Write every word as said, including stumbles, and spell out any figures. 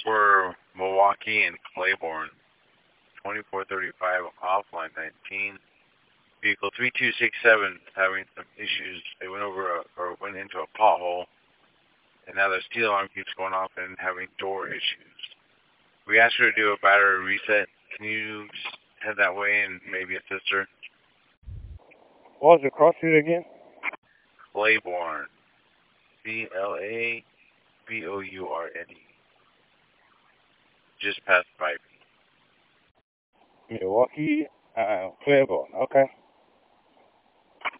for Milwaukee and Claiborne. twenty-four thirty-five off line nineteen. Vehicle three two six seven having some issues. They went over a, or went into a pothole, and now the steel alarm keeps going off and having door issues. We asked her to do a battery reset. Can you head that way and maybe assist her? What was the cross street again? Claiborne. C L A B O U R N E. Just past five. Milwaukee, uh, Claiborne. Okay.